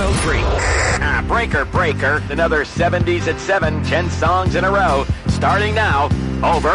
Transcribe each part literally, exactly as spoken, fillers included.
oh three. Ah, breaker, breaker. Another seventies at seven, ten songs in a row. Starting now. Over.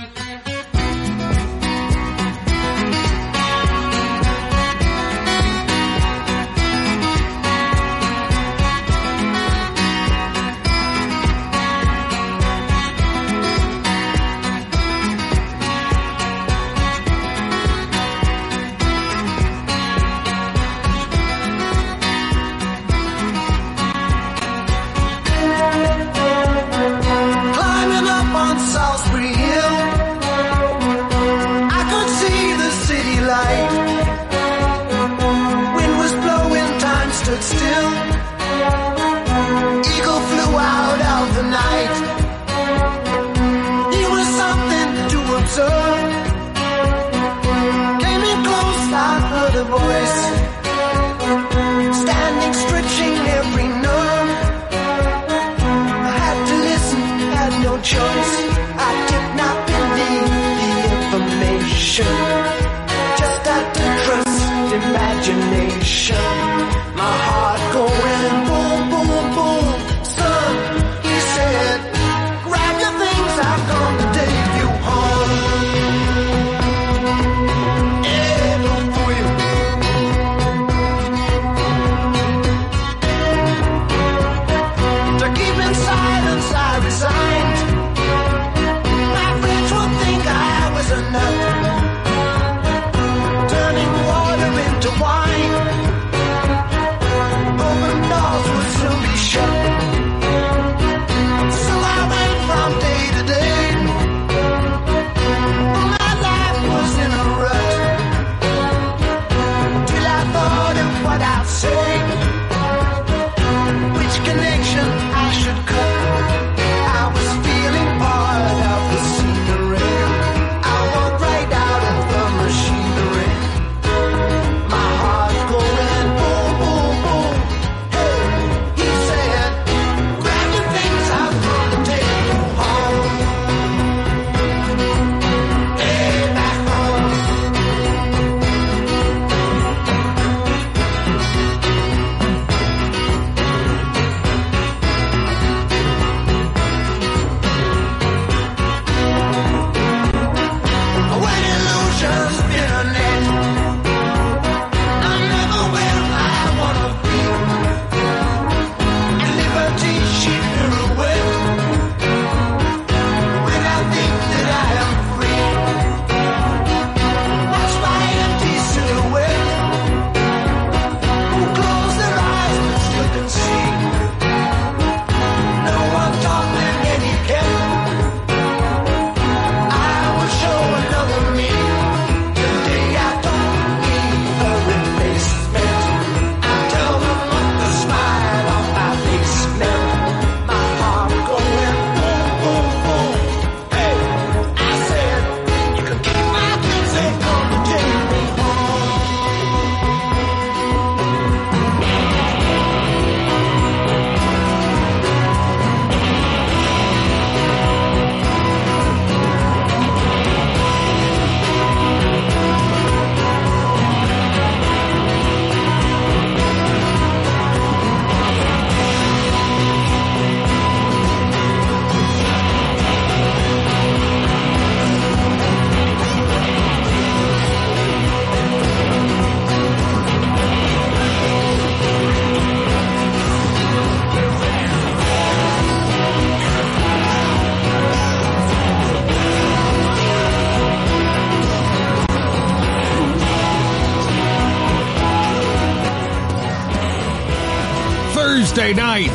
Thursday night,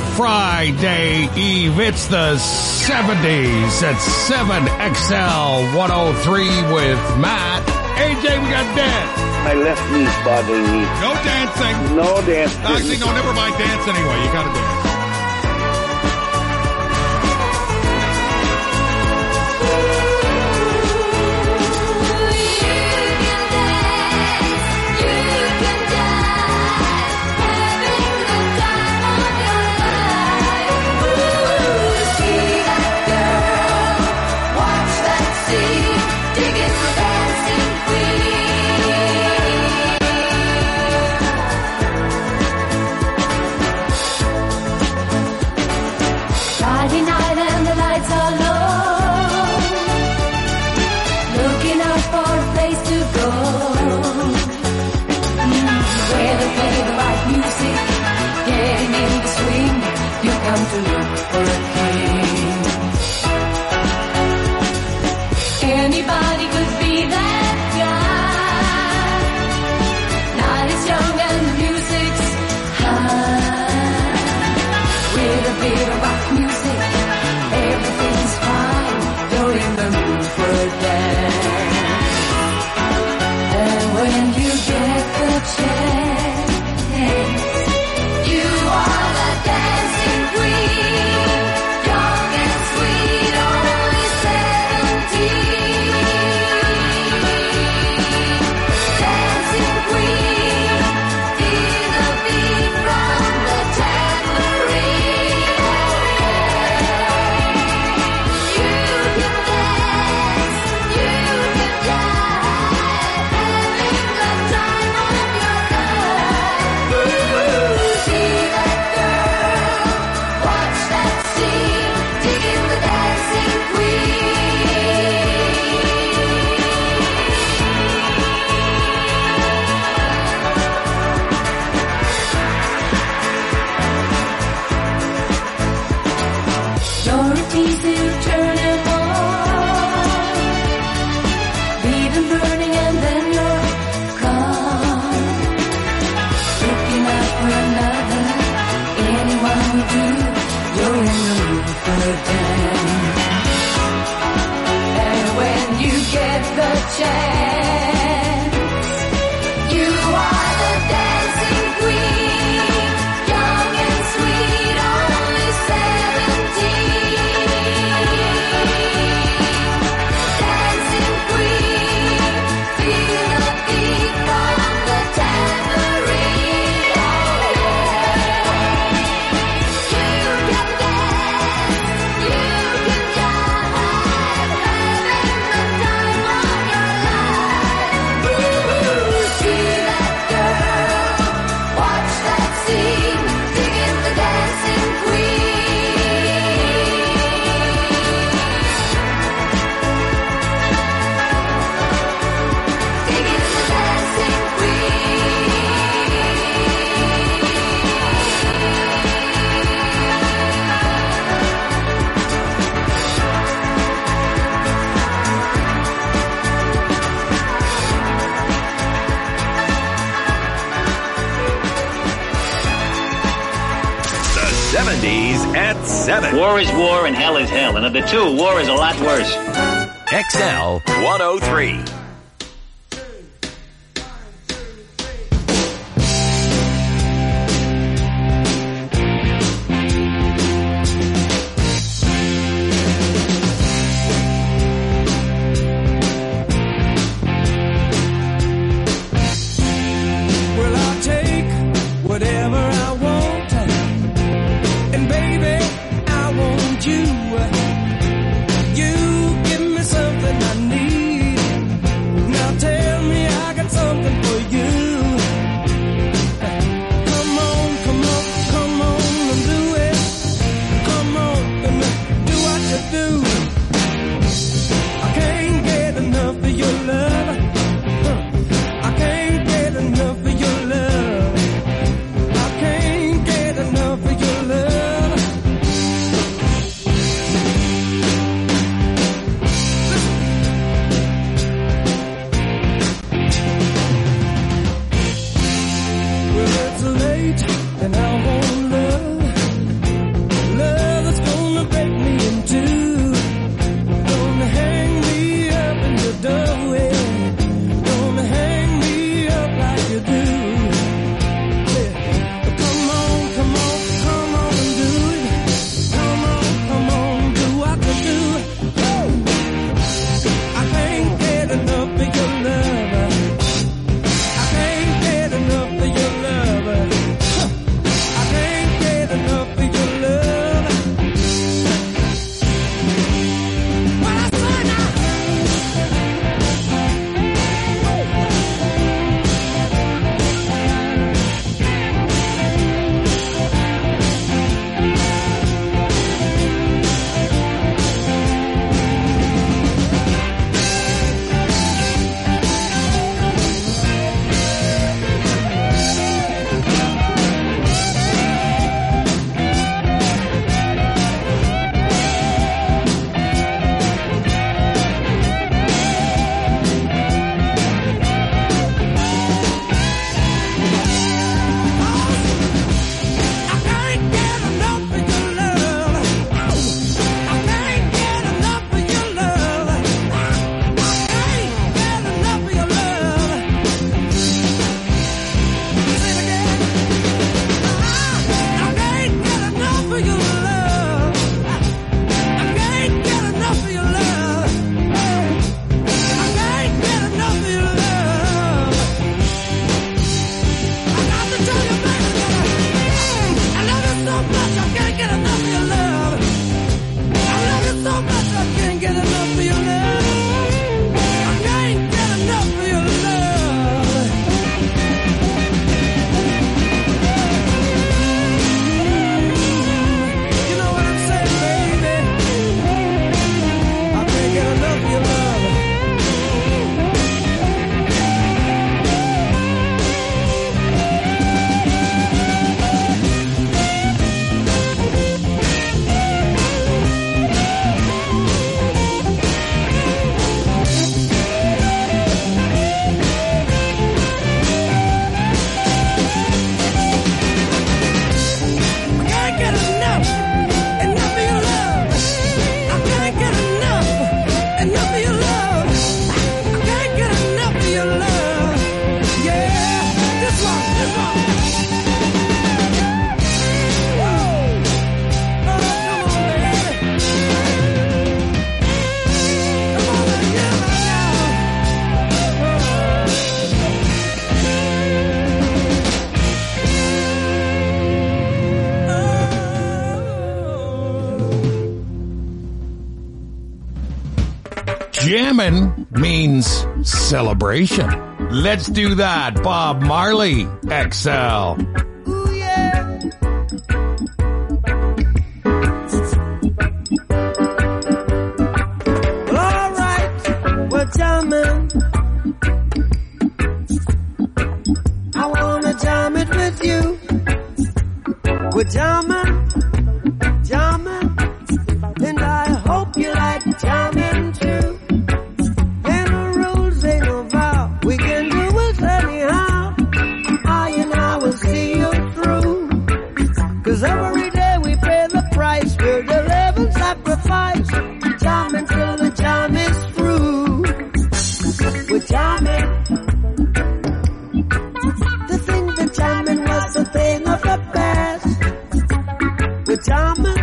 Friday Eve. It's the seventies at seven X L one oh three with Matt. A J, we got dance. My left knee's bothering me. No dancing. No dancing. Actually, no, never mind. Dance anyway. You got to dance. seventies at seven. War is war and hell is hell. And of the two, war is a lot worse. X L one oh three. Gonna hang me up in the doorway. Jammin' means celebration. Let's do that. Bob Marley, X L. Ooh, yeah. All right, we're jamming. I wanna jam it with you. We're jamming, jamming, and I hope you like jamming too. And the rules ain't no vow, we can do it anyhow. I and I will see you through. Cause every day we pay the price, we're the living sacrifice. Jamming till the jam is through. We're jamming. To think that jamming was the thing of the past. We're jamming,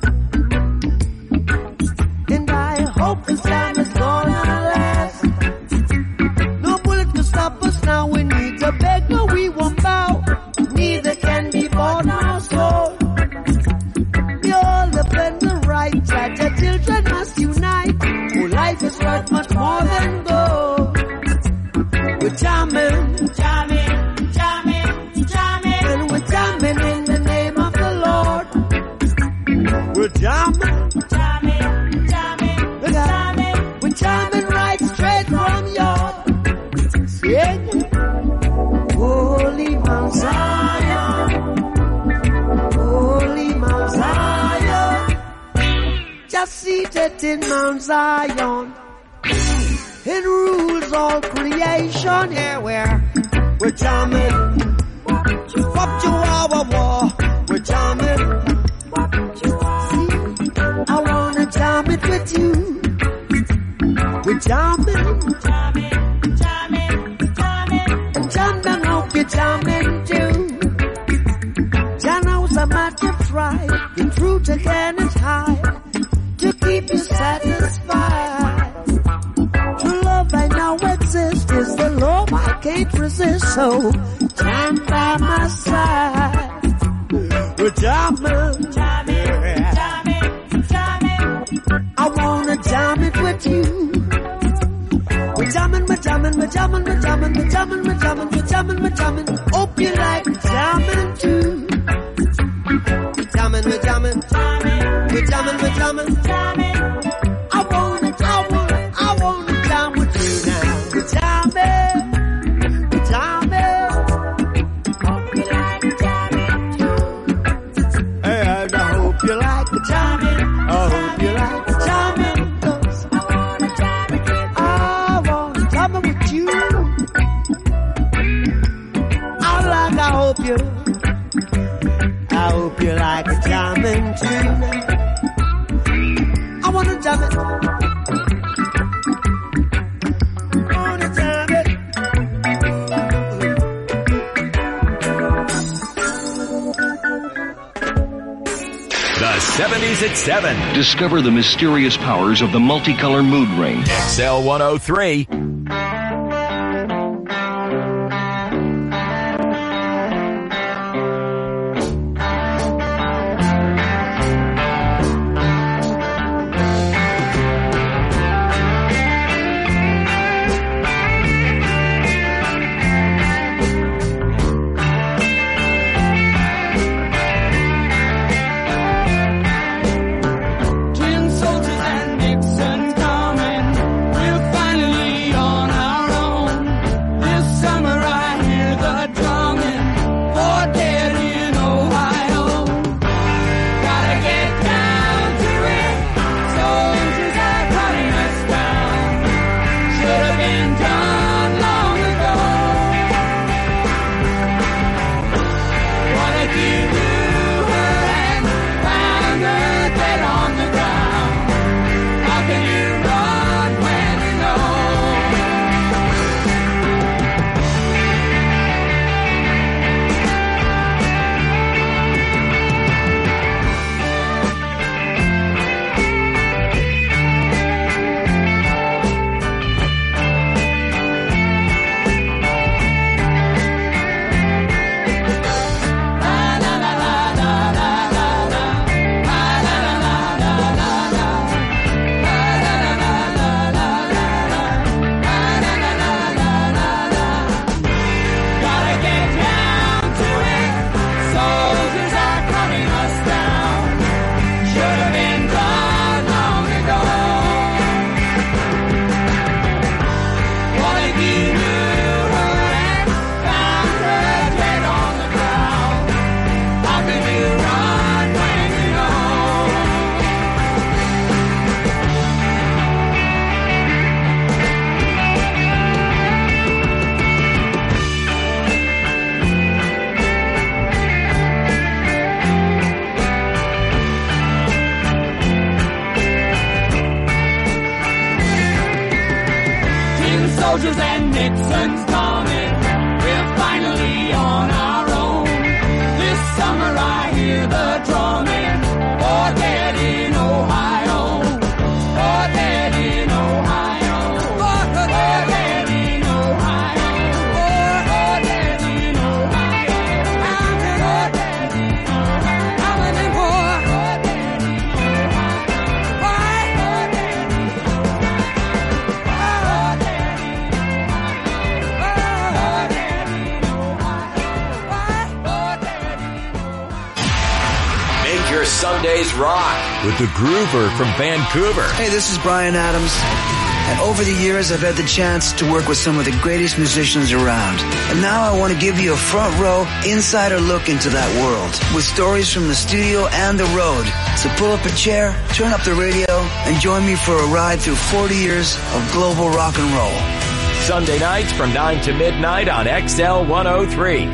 and I hope this jam is gonna last. No bullet can stop us now. We need to beg, no, we won't bow. Neither can be bought nor sold. We all defend the right. That the children must unite. Oh, life is worth much more than gold. We're jamming, jamming, jamming, jamming, and we're jamming in the name of the Lord. We're jamming, jamming, jamming, we're jamming, we're jamming right straight from your sing. Holy Mount Zion, Holy Mount Zion, just seated in Mount Zion, it rules all creation. Here we're, we're jamming, what you are, war, we're jamming. I wanna jam it with you. We're jamming, jamming, jamming, jamming, and jamming, hope you're jamming too. Jano's a magic try, the truth again is high, to keep you satisfied. True love I know exists, is the love I can't resist, so jam by my side. We're jamming, jamming, jamming, jamming. I wanna jam it with you. We're jamming, we're jamming, we're jamming, we're jamming, we're jamming, we're jamming, we're jamming, we're jamming. Hope you like jamming too. We're jamming, we're jamming, jamming, we're jamming, we're jamming, jamming. I wanna, I wanna, I wanna jam with you now. We're jamming, we're jamming. Hope you like jamming too. And I hope you like the jamming. I hope you like the jamming. 'Cause I wanna jam with you. I wanna jam with you. I like, I hope you, I hope you like the jamming too. I wanna jam it. I wanna jam it. The seventies at seven. Discover the mysterious powers of the multicolor mood ring. X L one oh three. Tin soldiers and Dixon coming. We're finally on and Nixon's coming. We're finally on our own. This summer I hear the drumming. Oh, dead in Ohio. Oh, dead in Ohio. Oh, dead in Ohio. Oh, dead in Ohio. I'm in oh, dead in Ohio. I'm in war. Oh, dead in Ohio. Why? Oh, dead in Ohio. Oh, dead in Make your Sundays rock with the Groover from Vancouver. Hey, this is Bryan Adams. And over the years, I've had the chance to work with some of the greatest musicians around. And now I want to give you a front row, insider look into that world with stories from the studio and the road. So pull up a chair, turn up the radio, and join me for a ride through forty years of global rock and roll. Sunday nights from nine to midnight on X L one oh three.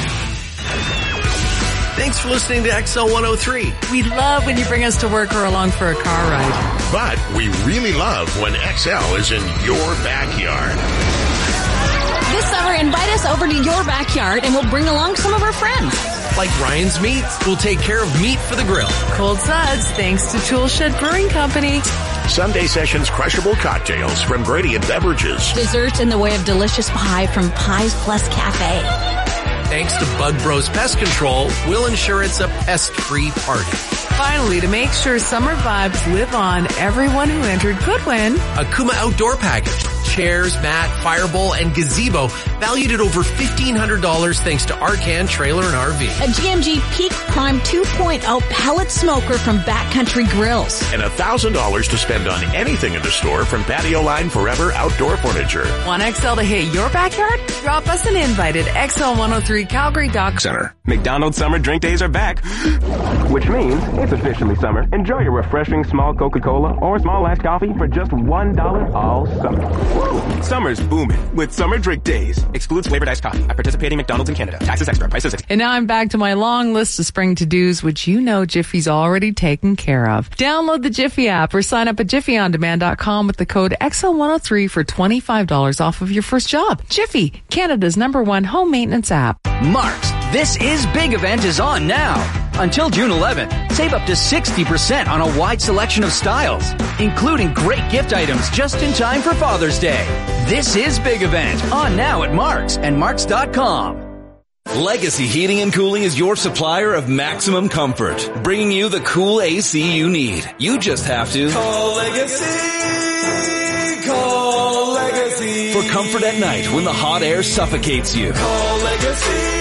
Thanks for listening to X L one oh three. We love when you bring us to work or along for a car ride. But we really love when X L is in your backyard. This summer, invite us over to your backyard and we'll bring along some of our friends. Like Ryan's Meats, we'll take care of meat for the grill. Cold Suds, thanks to Toolshed Brewing Company. Sunday Sessions crushable cocktails from Gradient Beverages. Desserts in the way of delicious pie from Pies Plus Cafe. Thanks to Bug Bros Pest Control, we'll ensure it's a pest-free party. Finally, to make sure summer vibes live on, everyone who entered could win a Kuma Outdoor Package. Chairs, mat, firebowl, and gazebo valued at over fifteen hundred dollars thanks to Arcan Trailer and R V. A G M G Peak Prime two point oh pellet smoker from Backcountry Grills. And one thousand dollars to spend on anything in the store from Patio Line Forever Outdoor Furniture. Want X L to hit your backyard? Drop us an invite at X L one oh three Calgary Dock Center. McDonald's Summer Drink Days are back, which means it's officially summer. Enjoy your refreshing small Coca-Cola or small iced coffee for just one dollar all summer. Summer's booming with Summer Drink Days. Excludes flavored iced coffee at participating McDonald's in Canada. Taxes extra. Prices extra. And now I'm back to my long list of spring to-dos, which you know Jiffy's already taken care of. Download the Jiffy app or sign up at jiffy on demand dot com with the code X L one oh three for twenty-five dollars off of your first job. Jiffy, Canada's number one home maintenance app. Marks, this is big event is on now. Until June eleventh, save up to sixty percent on a wide selection of styles, including great gift items just in time for Father's Day. This is Big Event, on now at Marks and Marks dot com. Legacy Heating and Cooling is your supplier of maximum comfort, bringing you the cool A C you need. You just have to call Legacy, call Legacy. For comfort at night when the hot air suffocates you. Call Legacy.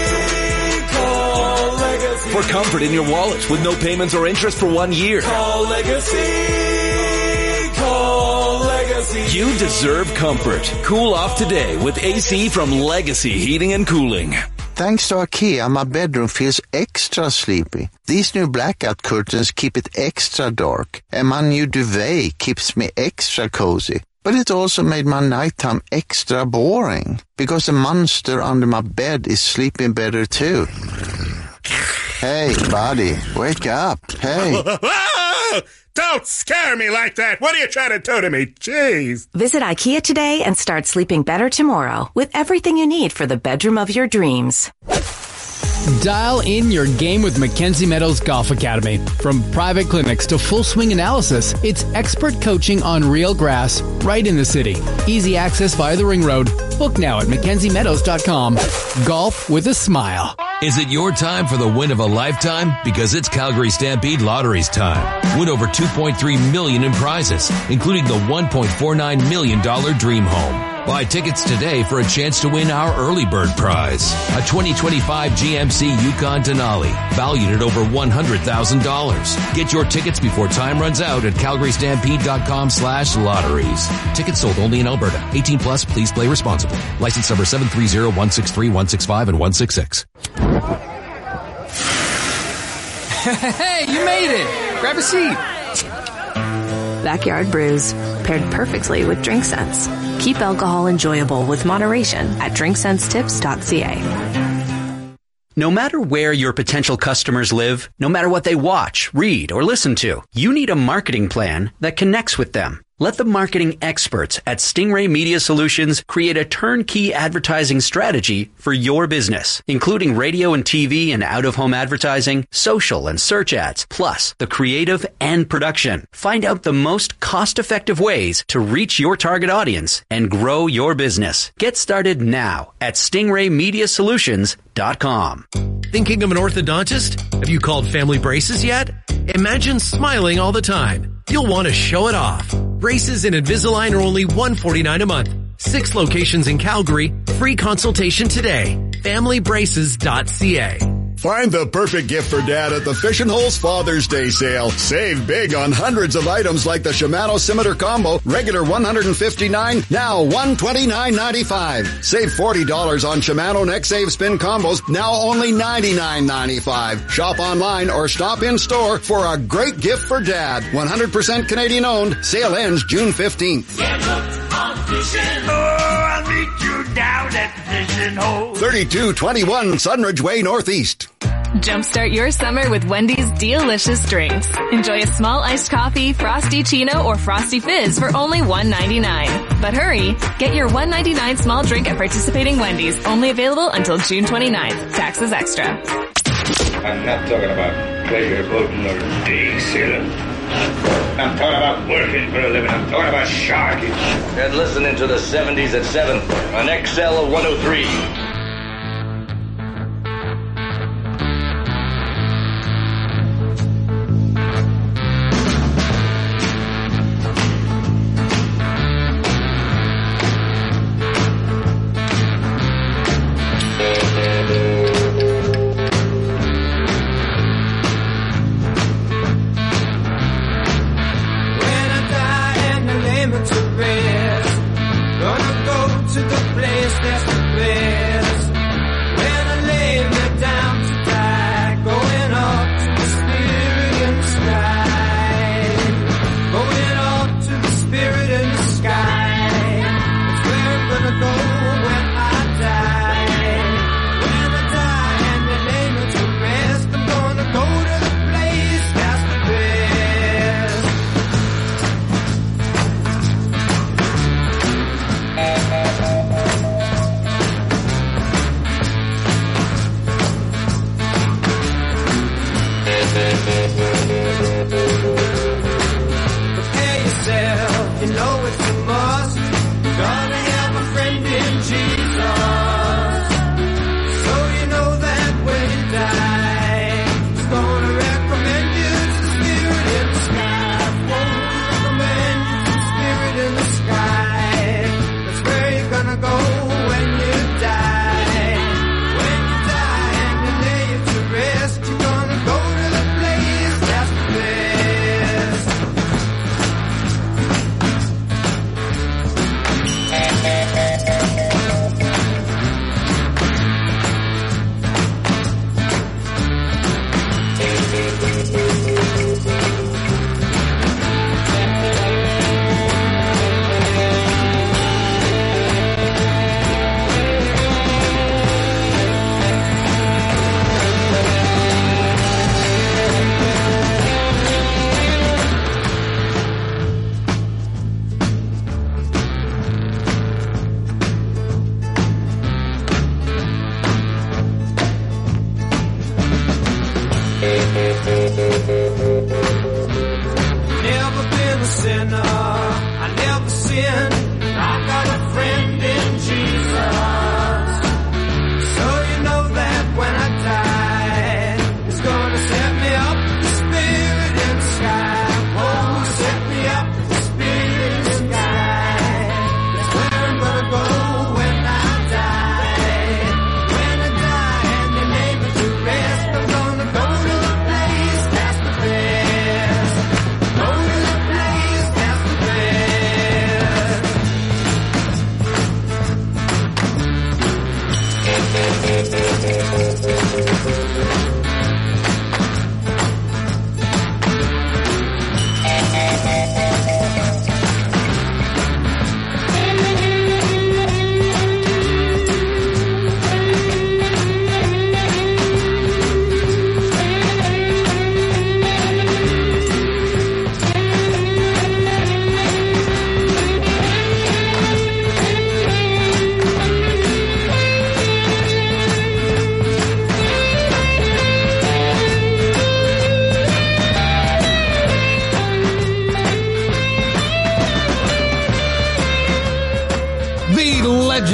For comfort in your wallet with no payments or interest for one year. Call Legacy. Call Legacy. You deserve comfort. Cool off today with A C from Legacy Heating and Cooling. Thanks to IKEA, my bedroom feels extra sleepy. These new blackout curtains keep it extra dark, and my new duvet keeps me extra cozy. But it also made my nighttime extra boring, because the monster under my bed is sleeping better too. Hey, buddy, wake up. Hey. Don't scare me like that. What are you trying to do to me? Jeez. Visit IKEA today and start sleeping better tomorrow with everything you need for the bedroom of your dreams. Dial in your game with Mackenzie Meadows Golf Academy. From private clinics to full swing analysis, it's expert coaching on real grass right in the city. Easy access via the ring road. Book now at mackenzie meadows dot com. Golf with a smile. Is it your time for the win of a lifetime? Because it's Calgary Stampede Lottery's time. Win over two point three million dollars in prizes, including the one point four nine million dollars Dream Home. Buy tickets today for a chance to win our early bird prize, a twenty twenty-five G M C Yukon Denali, valued at over one hundred thousand dollars. Get your tickets before time runs out at calgary stampede dot com slash lotteries. Tickets sold only in Alberta. eighteen plus, please play responsibly. License number seven three zero one six three one six five and one six six. Hey, you made it! Grab a seat. Backyard Brews, paired perfectly with Drink Sense. Keep alcohol enjoyable with moderation at drink sense tips dot c a. No matter where your potential customers live, no matter what they watch, read, or listen to, you need a marketing plan that connects with them. Let the marketing experts at Stingray Media Solutions create a turnkey advertising strategy for your business, including radio and T V and out-of-home advertising, social and search ads, plus the creative and production. Find out the most cost-effective ways to reach your target audience and grow your business. Get started now at stingray media solutions dot com. Thinking of an orthodontist? Have you called Family Braces yet? Imagine smiling all the time. You'll want to show it off. Braces and Invisalign are only one hundred forty-nine dollars a month. Six locations in Calgary. Free consultation today. family braces dot c a. Find the perfect gift for Dad at the Fish and Holes Father's Day sale. Save big on hundreds of items like the Shimano Scimitar Combo, regular one hundred fifty-nine dollars, now one hundred twenty-nine ninety-five. Save forty dollars on Shimano Neck Save Spin Combos, now only ninety-nine ninety-five. Shop online or stop in store for a great gift for Dad. one hundred percent Canadian owned. Sale ends June fifteenth. Get hooked on fishing. Oh, I'll meet you down at the fishing hole. thirty-two twenty-one Sunridge Way Northeast. Jumpstart your summer with Wendy's delicious drinks. Enjoy a small iced coffee, Frosty Chino, or Frosty Fizz for only one ninety-nine. But hurry, get your one ninety-nine small drink at participating Wendy's, only available until June twenty-ninth. Taxes extra. I'm not talking about pleasure boating or day sailing. I'm talking about working for a living. I'm talking about sharking. And listening to the seventies at seven on X L one oh three. To the place that's the best.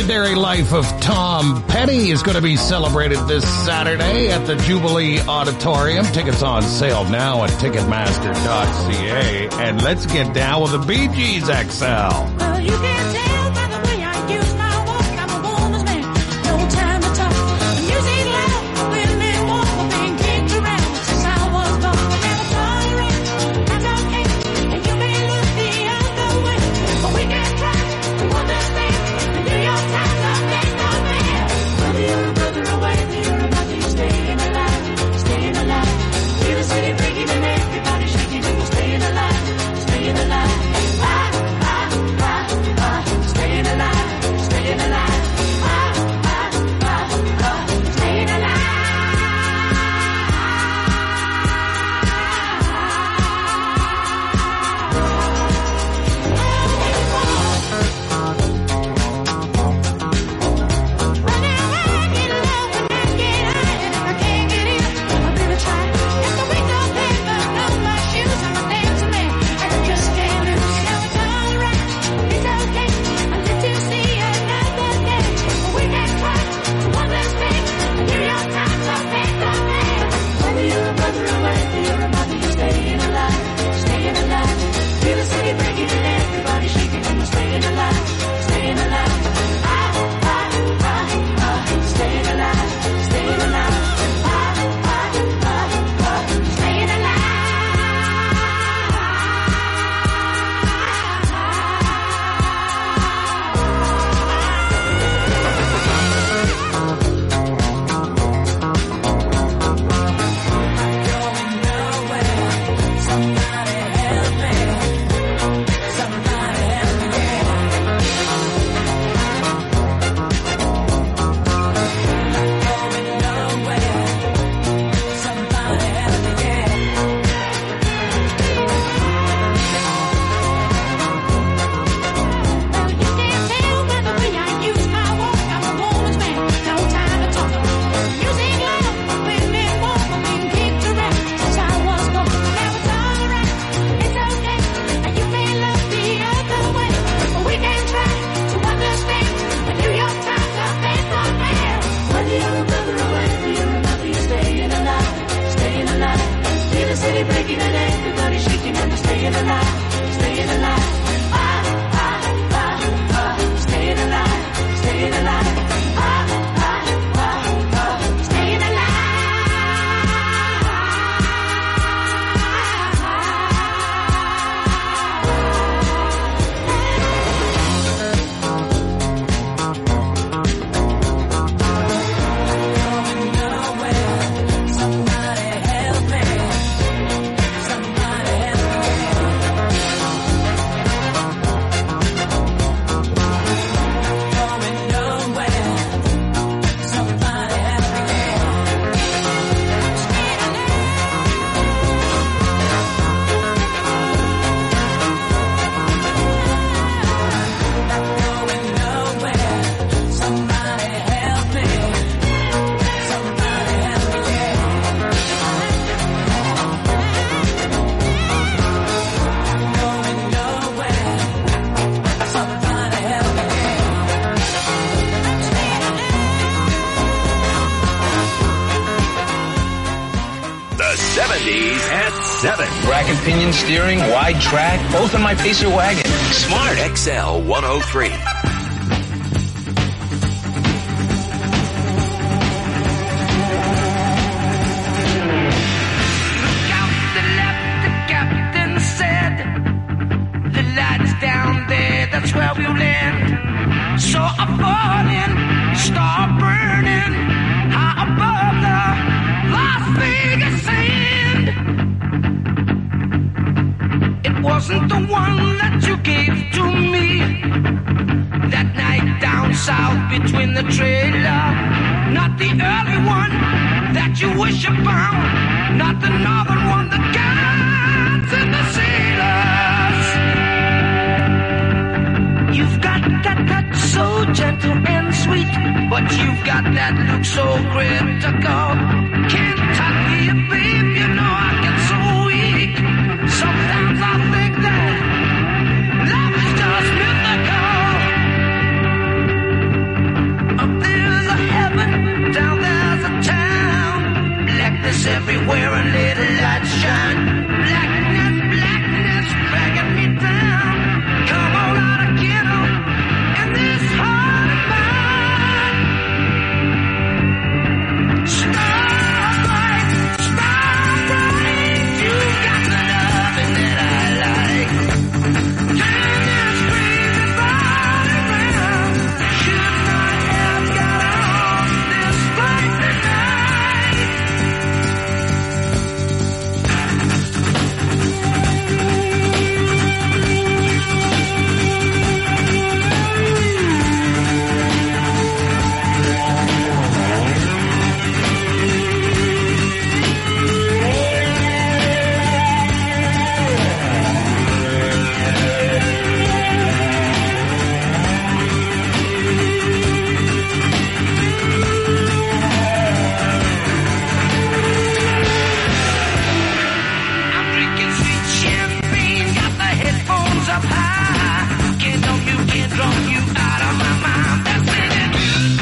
legendary life of Tom Petty is going to be celebrated this Saturday at the Jubilee Auditorium. Tickets on sale now at Ticketmaster dot c a. And let's get down with the Bee Gees, X L. Well, you can tell by the way I use my walk, I'm a woman's man, no time to talk. The music loud, women walk, we're being kicked around since I was born. Never tolerate, that's okay, and you may look the other way, but we can try to understand and do your time to make no man. Whether you're a brother or whether you're a mother, you're staying alive, staying alive. Feel the city breaking and everybody shaking, and you're staying alive, staying alive. Staying alive, staying alive, ah, ah, ah, ah, staying alive. Running around, get low and then get high, and if I can't get in, I'm gonna try. If the weight don't pay, but on my shoes, I'm a dancing man, and I just can't lose. Now it's alright, it's okay. To see another day, we can try to understand. Give your time to make the man. Whether you're a brother or whether you're a mother, you're staying alive, staying alive. Feel the city breaking and everybody shaking, and you're staying alive, staying alive. Ah, ah, ah, ah, staying alive, staying alive. Ah, ah, ah, ah, staying alive. Rack and pinion steering, wide track, both on my Pacer wagon. Smart X L one oh three. That's where we'll land. So I fall in, start burning, high above the Las Vegas sand. It wasn't the one that you gave to me that night down south between the trailer. Not the early one that you wish upon, not the northern one that guides in the sailors. You've got that touch so gentle and sweet, but you've got that look so critical. Kentucky, babe, you know I get so weak. Sometimes I think that love is just mythical. everywhere a little light shine. Blackness, blackness, dragging me down. Come on out and get 'em in this heart of mine. Starbright, starbright, you got the loving that I like. Turn this crazy body round. Should not have got on this flight tonight. I'm drinking sweet champagne, got the headphones up high. Can't dump you, can't drop you out of my mind. That's singing.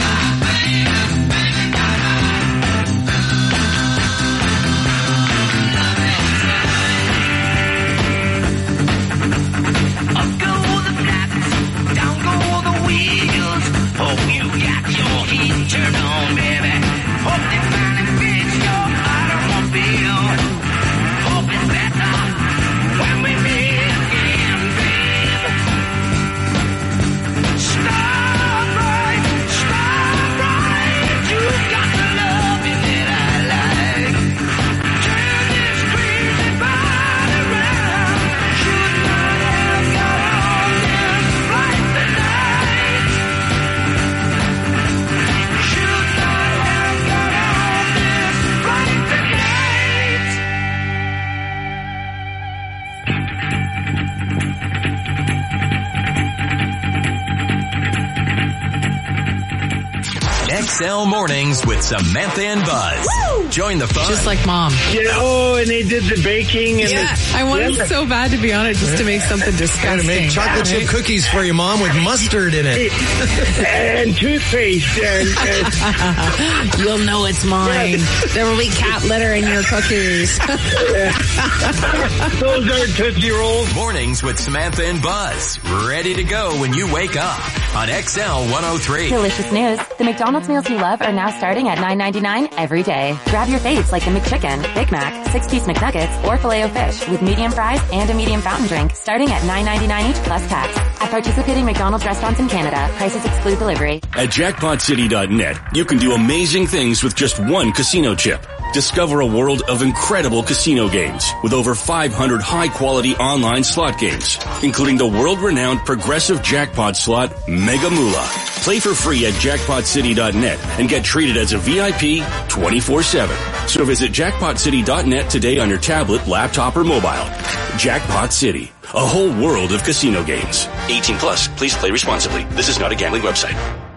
Up go the flaps, down go the wheels. Hope you got your heat turned on, baby. Hope they finally fix your automobile. Hope it's better when we meet again, babe. Starbright, starbright, you got the loving that I like. Turn this crazy body round. Should not have got on this flight tonight. Should not have got on this flight tonight. X L Mornings with Samantha and Buzz. Woo! Join the fun. Just like mom. Yeah, oh, and they did the baking and Yeah, the, I wanted yeah. so bad to be on it just to make something disgusting. Gotta make chocolate chip Right? cookies for your mom with mustard in it. and toothpaste and, and You'll know it's mine. There will be cat litter in your cookies. those are Tootsie Rolls. Mornings with Samantha and Buzz. Ready to go when you wake up on X L one oh three. Delicious news. The McDonald's meals you love are now starting at nine ninety-nine every day. Grab your faves like the McChicken, Big Mac, six-piece McNuggets, or Filet-O-Fish with medium fries and a medium fountain drink starting at nine ninety-nine each plus tax. At participating McDonald's restaurants in Canada, prices exclude delivery. At jackpot city dot net, you can do amazing things with just one casino chip. Discover a world of incredible casino games with over five hundred high-quality online slot games, including the world-renowned progressive jackpot slot Mega Moolah. Play for free at jackpot city dot net and get treated as a V I P twenty-four seven. So visit jackpot city dot net today on your tablet, laptop, or mobile. Jackpot City, a whole world of casino games. eighteen plus, please play responsibly. This is not a gambling website.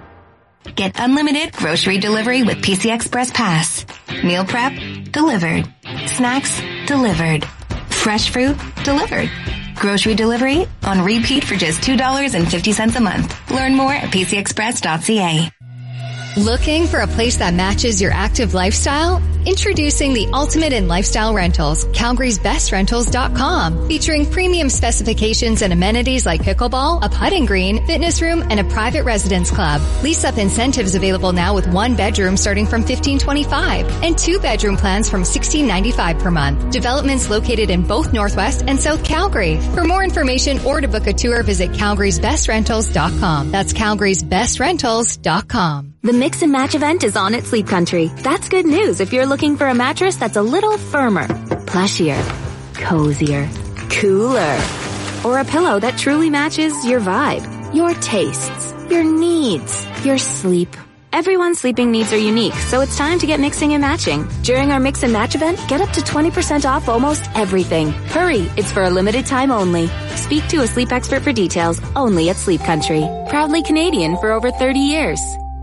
Get unlimited grocery delivery with P C Express Pass. Meal prep, delivered. Snacks, delivered. Fresh fruit, delivered. Grocery delivery on repeat for just two dollars and fifty cents a month. Learn more at p c express dot c a. Looking for a place that matches your active lifestyle? Introducing the ultimate in lifestyle rentals, Calgary's Best Rentals dot com, featuring premium specifications and amenities like pickleball, a putting green, fitness room, and a private residence club. Lease up incentives available now with one bedroom starting from fifteen twenty-five and two bedroom plans from sixteen ninety-five per month. Developments located in both Northwest and South Calgary. For more information or to book a tour, visit Calgary's Best Rentals dot com. That's Calgary's Best Rentals dot com. The Mix and Match event is on at Sleep Country. That's good news if you're looking for a mattress that's a little firmer, plushier, cozier, cooler, or a pillow that truly matches your vibe, your tastes, your needs, your sleep. Everyone's sleeping needs are unique, so it's time to get mixing and matching. During our Mix and Match event, get up to twenty percent off almost everything. Hurry, it's for a limited time only. Speak to a sleep expert for details, only at Sleep Country. Proudly Canadian for over thirty years.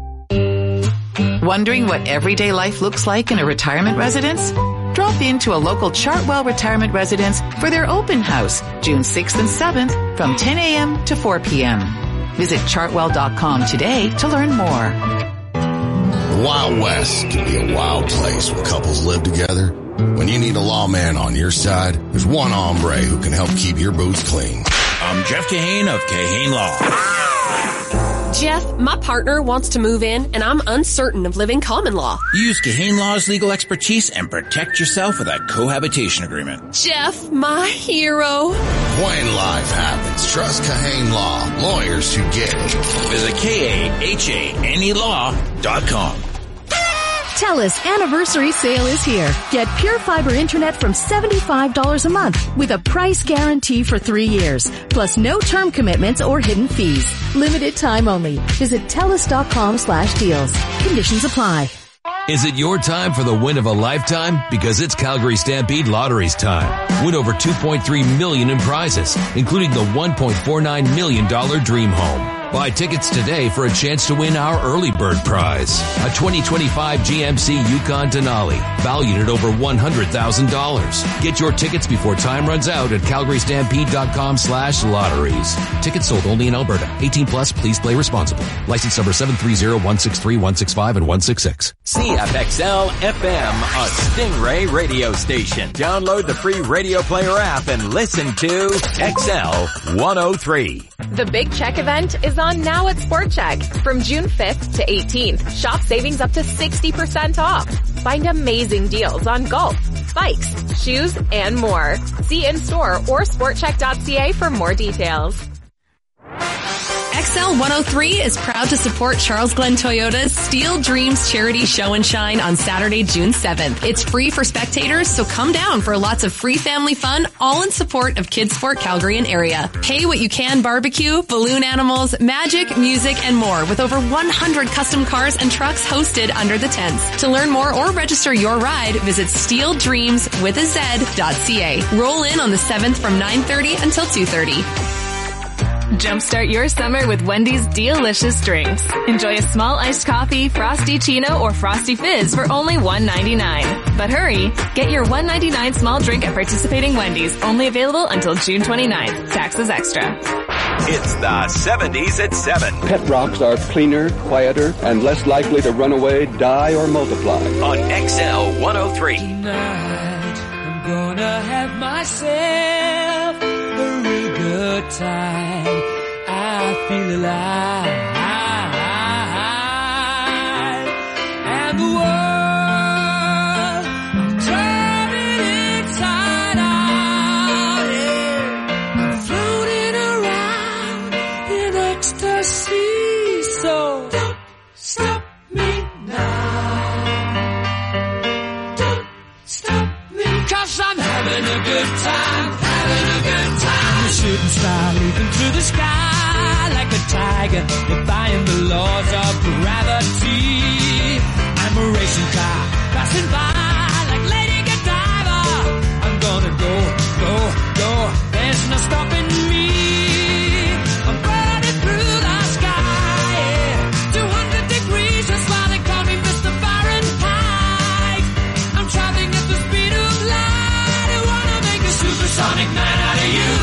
Wondering what everyday life looks like in a retirement residence? Drop into a local Chartwell retirement residence for their open house, June sixth and seventh from ten a.m. to four p.m. Visit chartwell dot com today to learn more. The Wild West can be a wild place when couples live together, When you need a lawman on your side, there's one hombre who can help keep your boots clean. I'm Jeff Kahane of Kahane Law. Jeff, my partner wants to move in, and I'm uncertain of living common law. Use Kahane Law's legal expertise and protect yourself with a cohabitation agreement. Jeff, my hero. When life happens, trust Kahane Law. Lawyers who get it. Visit K A H A N E law dot com. TELUS anniversary sale is here. Get Pure Fiber Internet from seventy-five dollars a month with a price guarantee for three years, plus no term commitments or hidden fees. Limited time only. Visit TELUS.com slash deals. Conditions apply. Is it your time for the win of a lifetime? Because it's Calgary Stampede Lottery's time. Win over two point three million dollars in prizes, including the one point four nine million dollars Dream Home. Buy tickets today for a chance to win our early bird prize, a twenty twenty-five G M C Yukon Denali, valued at over one hundred thousand dollars. Get your tickets before time runs out at calgarystampede.com slash lotteries. Tickets sold only in Alberta. eighteen plus, please play responsibly. License number seven three zero one six three one six five and one six six. C F X L F M, a Stingray radio station. Download the free radio player app and listen to X L one oh three. The Big Check event is on now at Sport Check. From June fifth to eighteenth, shop savings up to sixty percent off. Find amazing deals on golf, bikes, shoes, and more. See in-store or sport check dot c a for more details. X L one oh three is proud to support Charles Glenn Toyota's Steel Dreams Charity Show and Shine on Saturday, June seventh. It's free for spectators, so come down for lots of free family fun, all in support of Kids Sport Calgary and area. Pay what you can barbecue, balloon animals, magic, music, and more with over one hundred custom cars and trucks hosted under the tents. To learn more or register your ride, visit steel dreams with a z dot c a. Roll in on the seventh from nine thirty until two thirty. Jumpstart your summer with Wendy's delicious drinks. Enjoy a small iced coffee, Frosty Chino, or Frosty Fizz for only one ninety-nine. But hurry, get your one ninety-nine small drink at participating Wendy's, only available until June twenty-ninth. Taxes extra. It's the seventies at seven. Pet rocks are cleaner, quieter, and less likely to run away, die, or multiply. On X L one oh three. Tonight, I'm gonna have myself a real good time. I feel alive, and the world turning inside out, yeah. I'm floating around in ecstasy, so don't stop me now. Don't stop me, 'cause I'm having a good time, having a good time. A shooting star leaping through the sky like a tiger, defying the laws of gravity. I'm a racing car passing by like Lady Godiva. I'm gonna go, go, go. There's no stopping me. I'm burning through the sky, yeah. two hundred degrees, that's why they call me Mister Fahrenheit. I'm traveling at the speed of light. I wanna make a supersonic man out of you.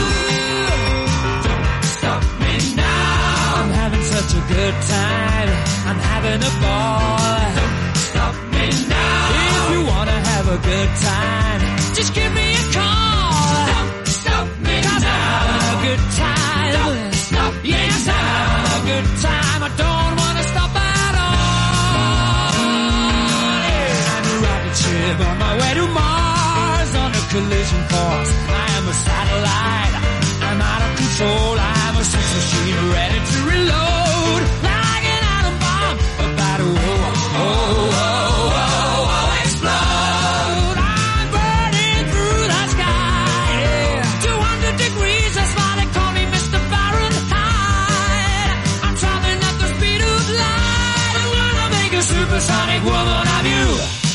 Such a good time, I'm having a ball. Don't stop me now. If you wanna have a good time, just give me a call. Don't stop me now. I'm having a good time. Don't stop me yes, now. I'm having a good time. I don't wanna stop at all. Yeah. I'm a rocket ship on my way to Mars on a collision course. I am a satellite. I'm out of control. I'm a sex machine ready to reload. Supersonic woman of you.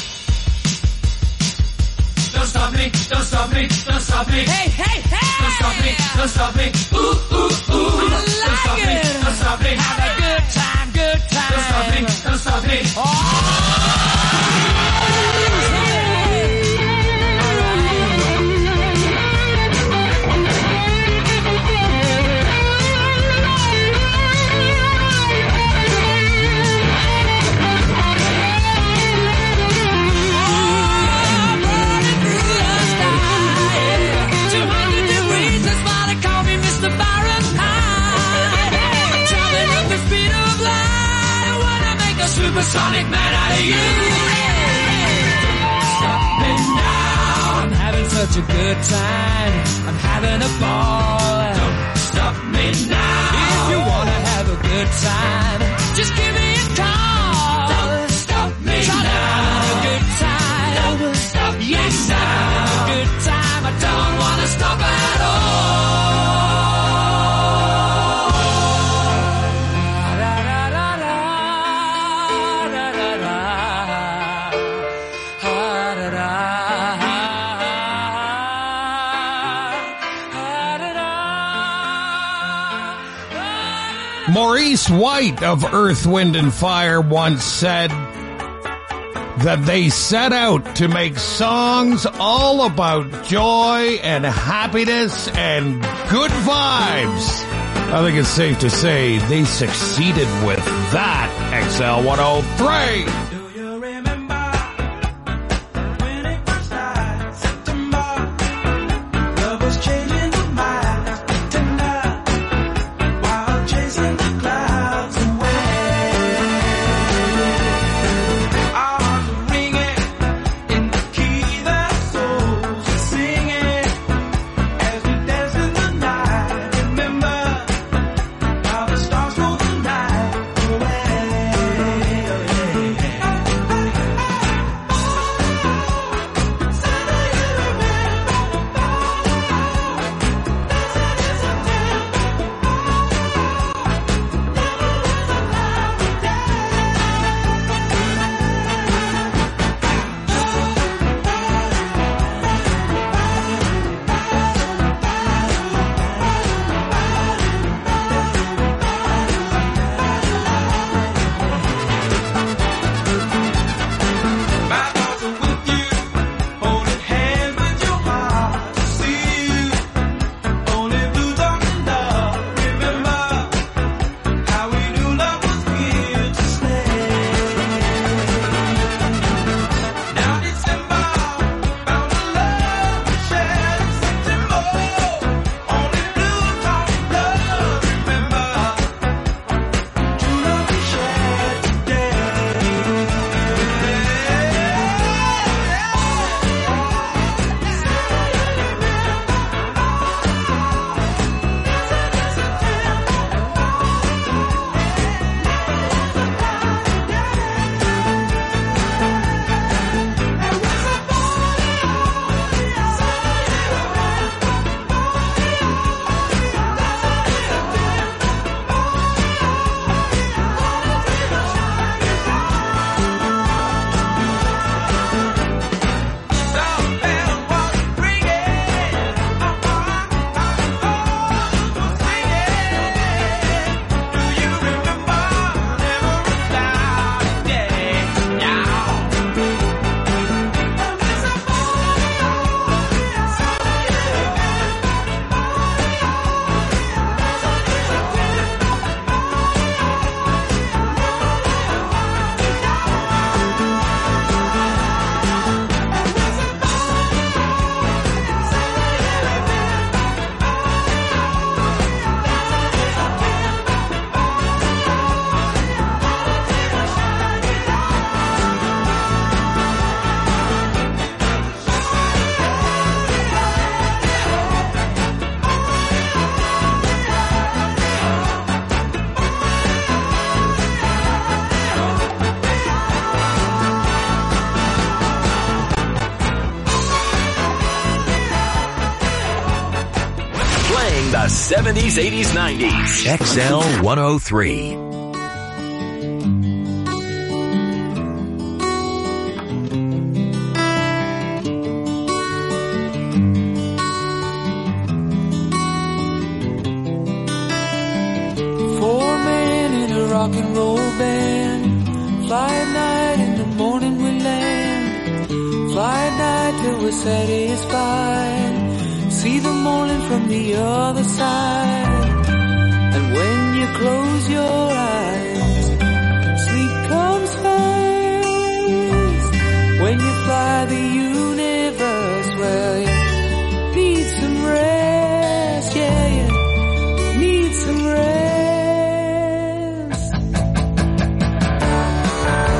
Don't stop me, don't stop me, don't stop me. Hey, hey, hey! Don't stop me, don't stop me. Ooh, ooh, ooh. I like don't stop it. me, don't stop me. Have a good time, good time. Don't stop me, don't stop me. Oh! supersonic man out of you. Stop me now. I'm having such a good time. I'm having a ball. Don't stop me now. If you wanna have a good time, just give me a call. Don't stop me Try now. Having a good time. Don't stop me yes, now. I'm having a good time. I don't wanna stop at all. Maurice White of Earth, Wind and Fire once said that they set out to make songs all about joy and happiness and good vibes. I think it's safe to say they succeeded with that, X L one oh three. The seventies, eighties, nineties. X L one oh three. Four men in a rock and roll band. Fly at night, in the morning we land. Fly at night till we're satisfied. See the morning from the other side. And when you close your eyes, sleep comes fast. When you fly the universe, well, you need some rest. Yeah, you need some rest.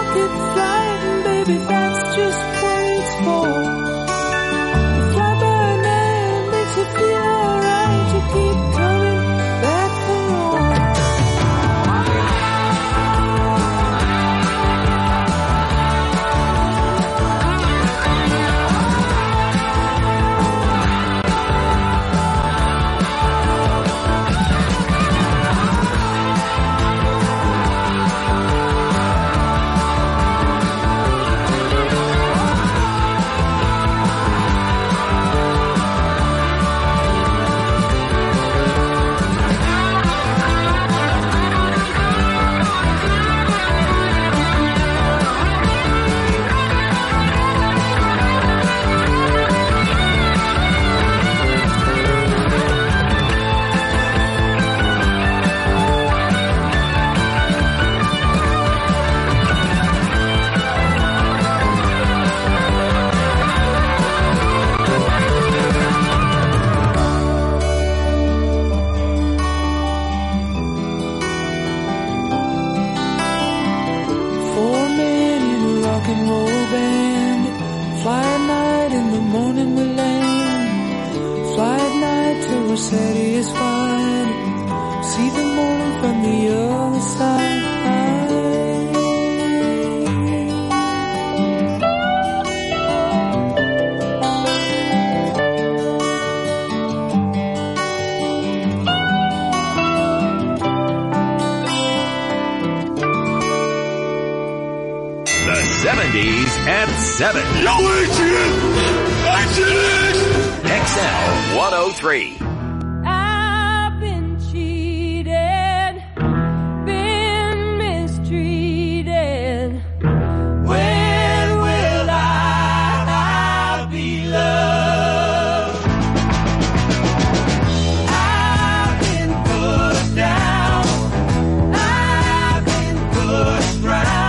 rocket flight, and baby, that's just what it's for. The fly by night makes you feel alright. You keep coming back for more. seventies at seven. Yo, Adrian! Adrian! X L one oh three. I've been cheated, been mistreated. When will I be loved? I've been pushed down, I've been pushed round.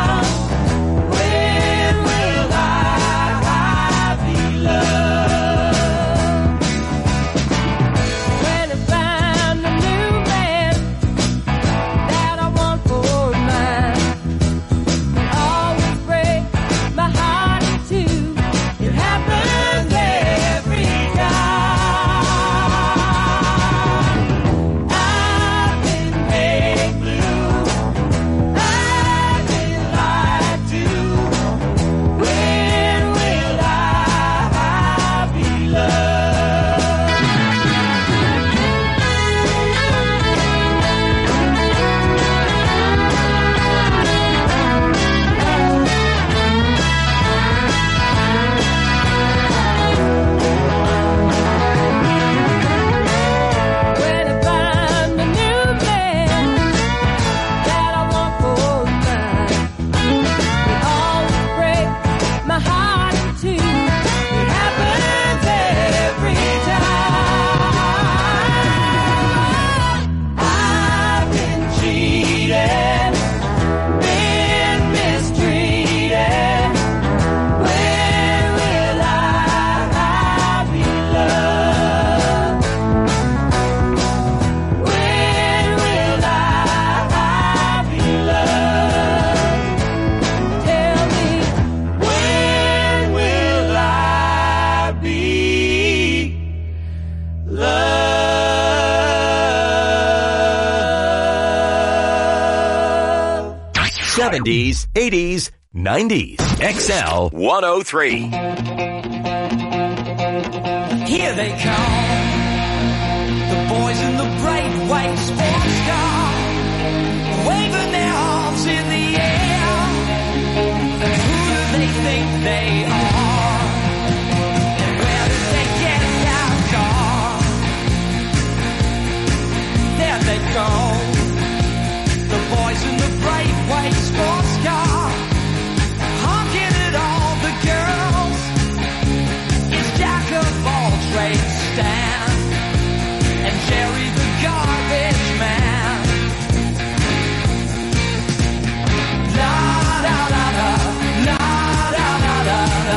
seventies, eighties, nineties. X L one oh three. Here they come, the boys in the bright white sports car, waving their arms in the air. Who do they think they are? And where did they get that car? There they go, the boys in the bright white sports car, honking at all the girls. It's Jack of all trades, Stan, and Jerry the garbage man. La da da da, la da da da,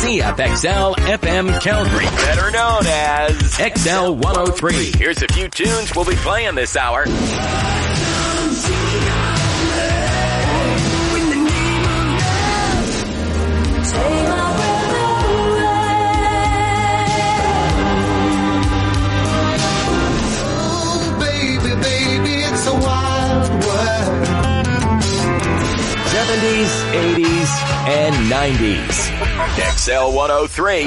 C F X L F M Calgary, better known as X L one oh three. Here's a few tunes we'll be playing this hour. seventies, eighties, and nineties. X L one oh three.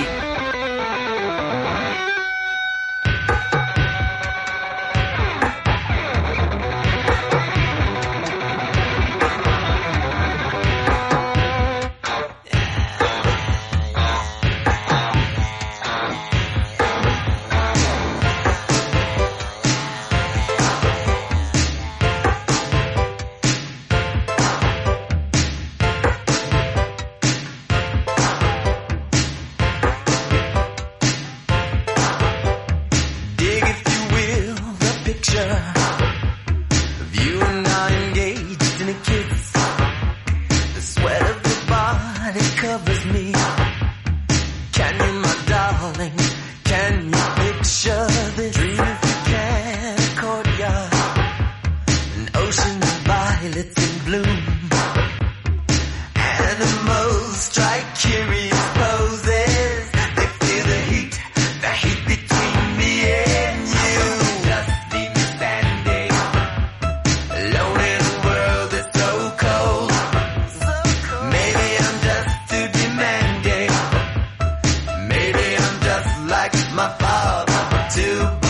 My father to